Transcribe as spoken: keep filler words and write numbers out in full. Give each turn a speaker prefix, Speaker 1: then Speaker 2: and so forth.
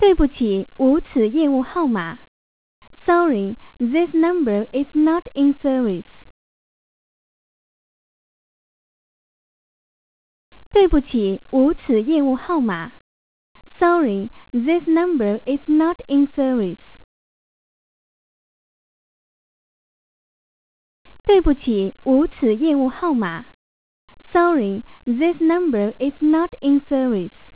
Speaker 1: 对不起，无此业务号码。Sorry, this number is not in service. 对不起，无此业务号码。Sorry, this number is not in service. 对不起，无此业务号码。Sorry, this number is not in service.